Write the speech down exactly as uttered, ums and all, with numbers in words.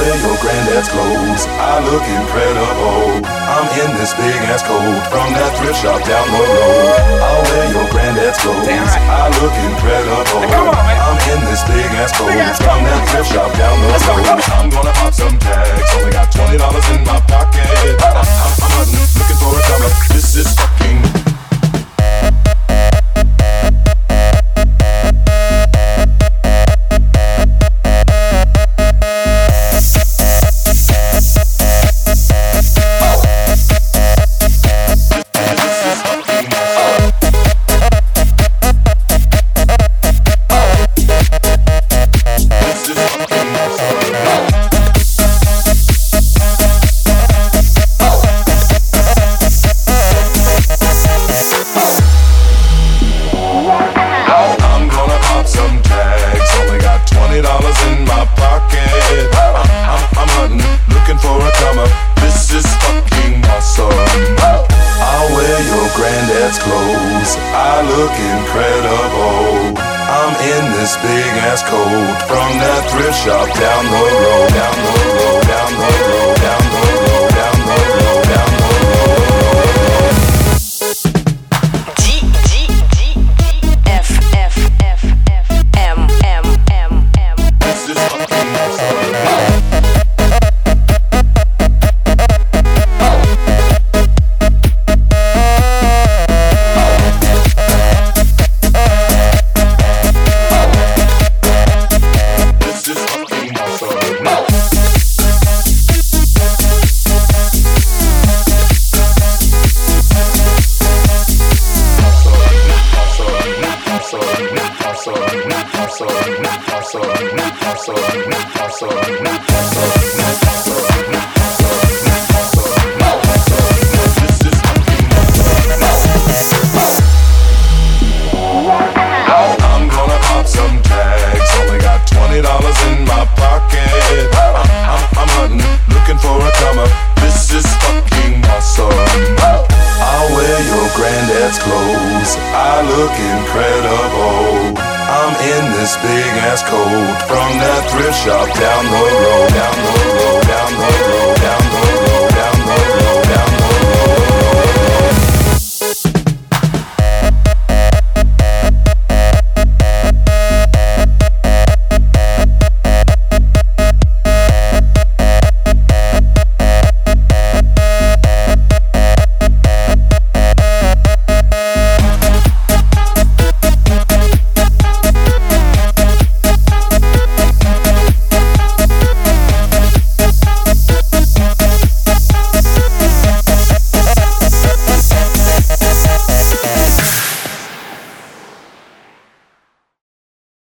wear your granddad's clothes. I look incredible. I'm in this big ass coat from that thrift shop down the road. I'll wear your granddad's clothes. Right. I look incredible. Hey, come on, man. I'm in this big ass coat big ass from coat. that thrift shop down the Let's go, road. come on. I'm gonna pop some tags. Only got twenty dollars in my pocket. I'm, I'm, I'm hunting, looking for a comer. This is fucking. Clothes. I look incredible. I'm in this big ass coat from that thrift shop down the road, down the road, down the road, down the road, down the road, down the road. D D D D F F F F M M M M. This is fucking awesome. I'm gonna pop some tags. Only got twenty dollars in my pocket. I'm, I'm, I'm hunting, looking for a comer. This is fucking awesome. I'll wear your granddad's clothes. I look incredible. I'm in this big ass coat from that thrift shop down the road, down the